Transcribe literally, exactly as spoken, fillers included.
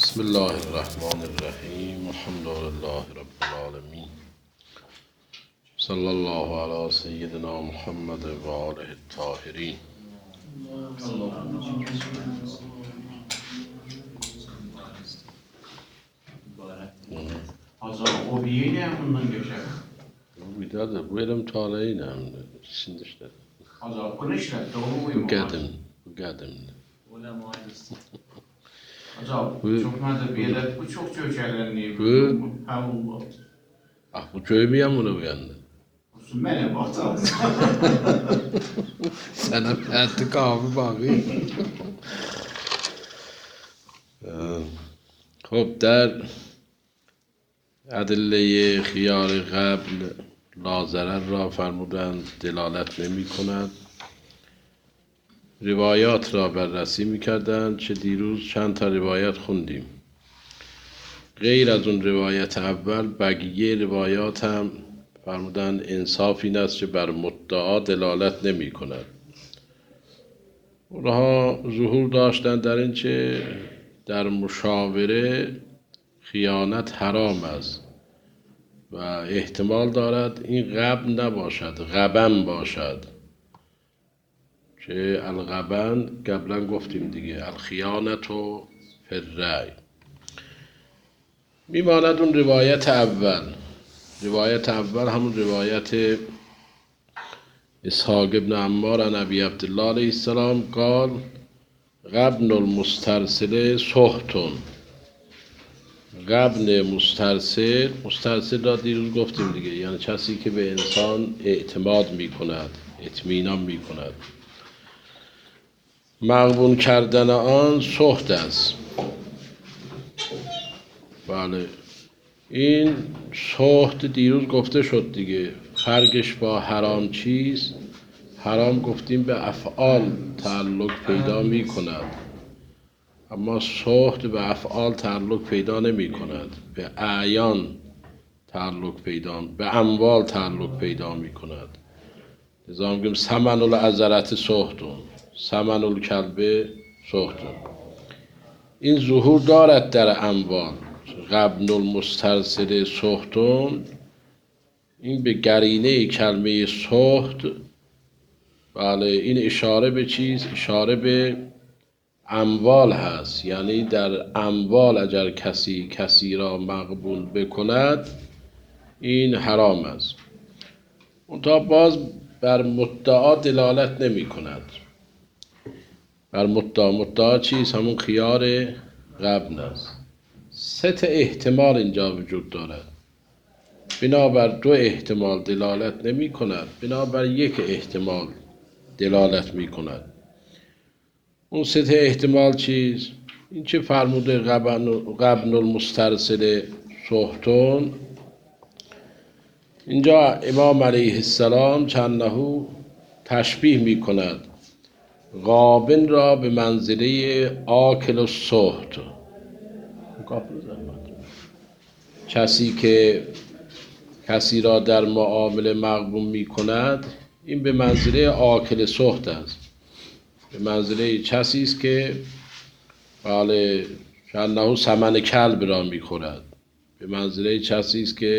بسم الله الرحمن الرحیم. الحمد لله رب العالمین. صلی الله علی سیدنا محمد و آله الطاهرین. Hobiyi ne bundan geçer? Bir daha da bu elim taleyi ne? Şimdi işte. Azal konuşlar, doğru muyum? Bu geldim, bu geldim. Azal, çok madde bir yere bu çok çöçerlerini. Bu, Ha bu. ah bu köy mü yan bunu uyandı? Mene baksana. Sana ettik abi bakayım. خب در ادله خیار قبل لاضرر را فرمودند دلالت نمی کند. روایات را بررسی می کردند چه دیروز چند تا روایت خوندیم. غیر از اون روایت اول بقیه روایات هم فرمودند انصاف این است که بر مدعا دلالت نمی کند. اونها ظهور داشتند در این چه در مشاوره خیانت حرام است و احتمال دارد این غبن نباشد، غبن باشد که الغبن قبلا گفتیم دیگه، الخیانت و فررای. میماند اون روایت اول. روایت اول همون روایت اسحاق ابن عمار عن ابی عبدالله علیه السلام قال غبن المسترسل سحتون. غبن مسترسل، مسترسل را دیروز گفتیم دیگه، یعنی کسی که به انسان اعتماد می کند، اطمینان می کند. مغبون کردن آن سحت است. بله این سحت دیروز گفته شد دیگه. فرقش با حرام چیست؟ حرام گفتیم به افعال تعلق پیدا می کند، اما سحت به افعال تعلق پیدا نمی کند، به اعیان تعلق پیدا، به اموال تعلق پیدا می کند. لذا میگیم ثمن العذرة سحتون، ثمن الکلب سحتون. این ظهور دارد در اموال. غبن المسترسل سحتون، این به قرینه کلمه سحت، بله این اشاره به چیز؟ اشاره به اموال هست. یعنی در اموال اگر کسی کسی را مقبول بکند این حرام است. منتها باز بر مدعا دلالت نمی کند. بر مدعا، مدعا چیست؟ همون خیار غبن است. سه تا احتمال اینجا وجود دارد. بنابر دو احتمال دلالت نمی کند، بنابر یک احتمال دلالت می کند. اون سه تا احتمال چیز؟ این چه فرموده غبن, غبن المسترسل سحتون. اینجا امام علیه السلام چندهو تشبیه می کند غابن را به منزله آکل السحت. کسی که کسی را در معامله مغبون می کند این به منزله آکل سحت است. به منزله کسی است که بله چندهو ثمن کلب را می خورد. به منزله کسی است که